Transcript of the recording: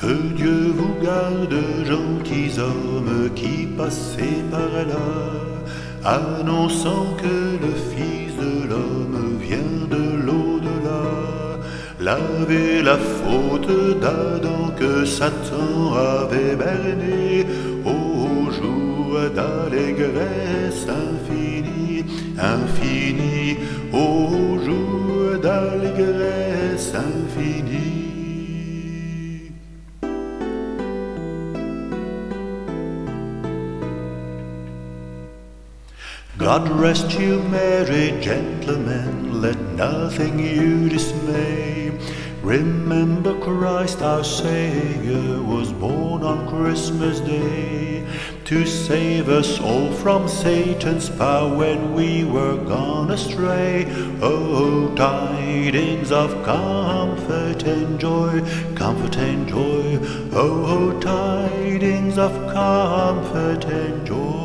Que Dieu vous garde, gentils hommes qui passez par là, annonçant que le Fils de l'homme vient de l'au-delà. Lavez la faute d'Adam que Satan avait berné, au jour d'allégresse infinie, infinie, au jour d'allégresse infinie. God rest you, merry gentlemen, let nothing you dismay. Remember Christ our Savior was born on Christmas Day, to save us all from Satan's power when we were gone astray. Oh, tidings of comfort and joy, comfort and joy. Oh, tidings of comfort and joy.